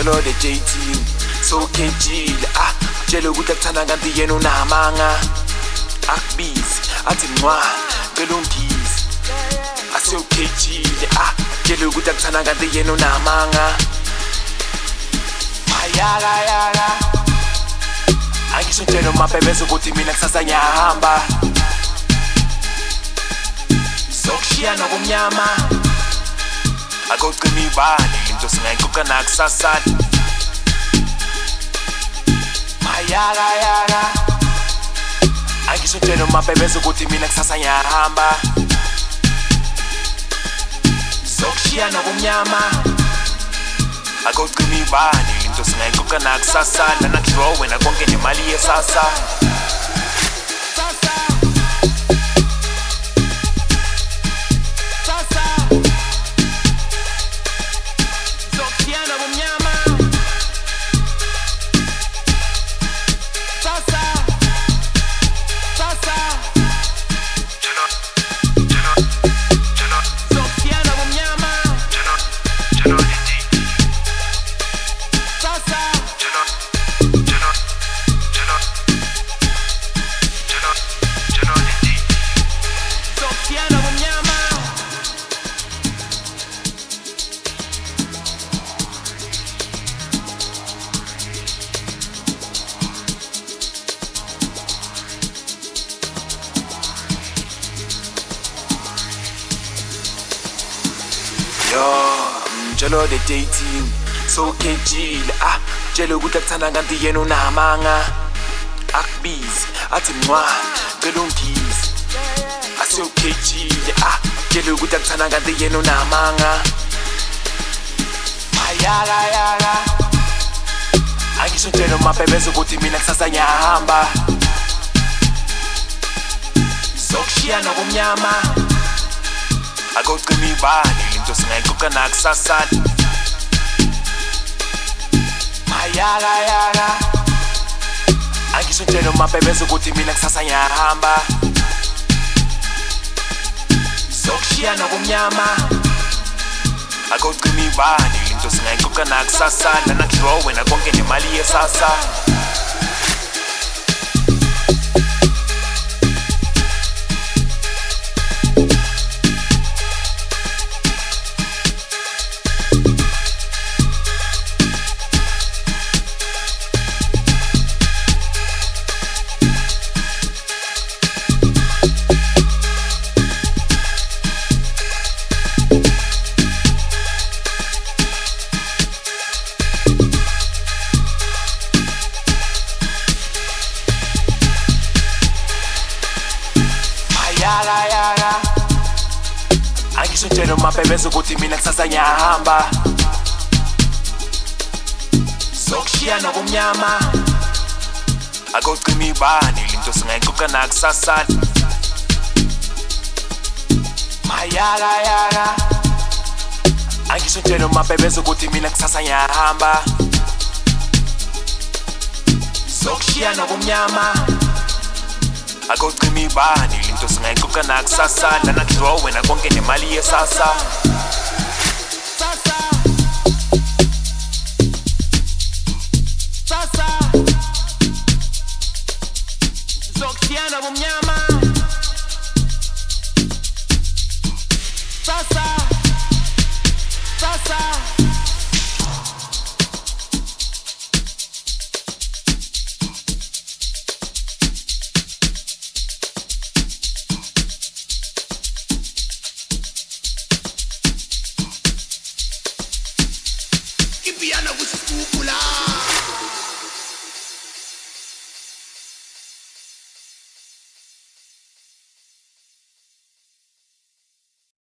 Njalo the JT so kejile tshela ukuthi akuthanda kanti yena unamanga akubizi athi mwa belungisi asewukejile tshela ukuthi akuthanda kanti yena unamanga ayala angisho ntshela umabhebeza ukuthi mina kusasa ngiyahamba sokushiya nokumnyama akocima ibani into singayiquka nakusasa ayala angisho ntshela umabhebeza ukuthi mina kusasa ngiyahamba sokushiya nokumnyama akocima ibani into singayiquka nakusasa lana draw wena konke nemali yesasa Njalo the dating so kejile tshela ukuthi akuthanda kanti yena unamanga akubizi athi mwa belungisi asewukejile tshela ukuthi akuthanda kanti yena unamanga ayala angisho ntshela umabhebeza ukuthi mina kusasa ngiyahamba sokushiya nokumnyama akocima ibani into singayiquka nakusasa ayala angisho ntshela umabhebeza ukuthi mina kusasa ngiyahamba sokushiya nokumnyama akocima ibani into singayiquka nakusasa lana draw wena konke nemali yesasa ayala angisho ntshela umabhebeza ukuthi mina kusasa ngiyahamba sokushiya nokumnyama akocima ibani into singayiquka nakusasa ayala angisho ntshela umabhebeza ukuthi mina kusasa ngiyahamba sokushiya nokumnyama akocima ibani into singayiquka nakusasa lana draw wena konke nemali yesasa sokushiya nokumnyama Piano with Spookulaa.